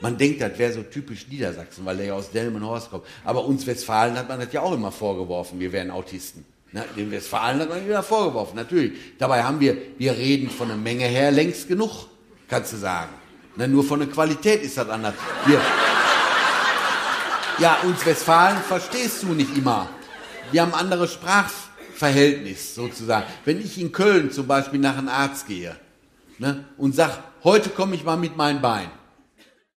Man denkt, das wäre so typisch Niedersachsen, weil der ja aus Delmenhorst kommt. Aber uns Westfalen hat man das ja auch immer vorgeworfen, wir wären Autisten. Na, den Westfalen hat man wieder vorgeworfen, natürlich. Dabei haben wir reden von der Menge her längst genug, kannst du sagen. Na, nur von der Qualität ist das anders. Ja, uns Westfalen verstehst du nicht immer. Wir haben ein anderes Sprachverhältnis sozusagen. Wenn ich in Köln zum Beispiel nach einem Arzt gehe, ne, und sag, heute komme ich mal mit meinem Bein,